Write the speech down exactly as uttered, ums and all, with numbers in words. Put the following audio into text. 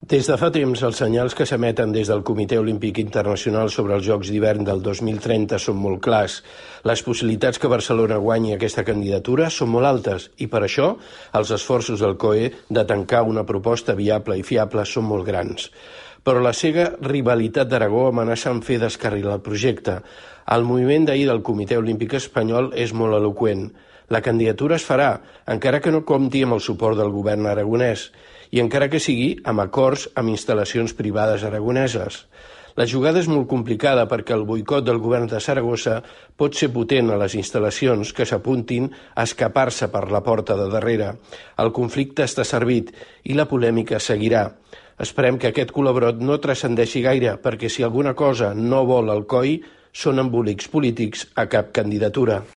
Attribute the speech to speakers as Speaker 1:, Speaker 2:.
Speaker 1: Des de fa temps, els senyals que s'emeten des del Comitè Olímpic Internacional sobre els Jocs d'Hivern del dos mil trenta són molt clars. Les possibilitats que Barcelona guanyi aquesta candidatura són molt altes i, per això, els esforços del C O E de tancar una proposta viable i fiable són molt grans. Però la cega rivalitat d'Aragó amenaça en fer descarrilar el projecte. El moviment d'ahir del Comitè Olímpic Espanyol és molt eloqüent. La candidatura es farà, encara que no compti amb el suport del govern aragonès, i encara que sigui amb acords amb instal·lacions privades aragoneses. La jugada és molt complicada perquè el boicot del govern de Saragossa pot ser potent a les instal·lacions que s'apuntin a escapar-se per la porta de darrere. El conflicte està servit i la polèmica seguirà. Esperem que aquest colabrot no transcendeixi gaire, perquè si alguna cosa no vol el C O I són embolics polítics a cap candidatura.